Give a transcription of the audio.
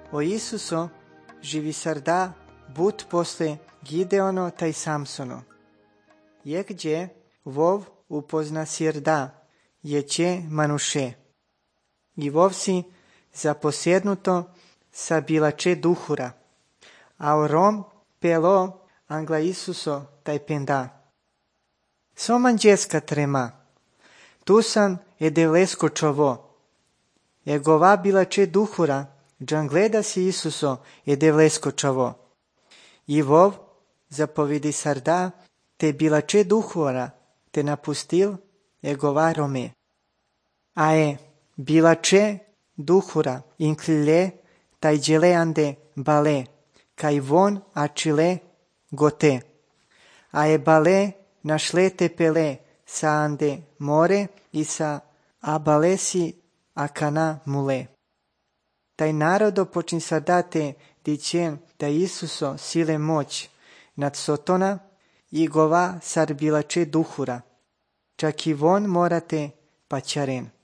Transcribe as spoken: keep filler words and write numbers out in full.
O Isuso živi sarda but posle Gideono taj Samsono. Je gdje vov upozna sirda, je će manuše. I vov si zaposjednuto sa bilače duhura. A orom pelo angla Isuso taj penda. Soman djeska trema. Tusan je devlesko čovo. Egova bilače duhura, džan gleda si Isuso je devlesko čovo. I vov zapovidi sarda, te bilače duhura, te napustil egova rome. A e, bilače duhura inklile, taj djele ande bale, kaj von achile gote. A e bale našle te pele, sa ande more i sa abalesi akana mule. Taj narodo počin sardate dićen da Isuso sile moć nad Sotona i gova sar bilače duhura. Čak i von morate paćaren.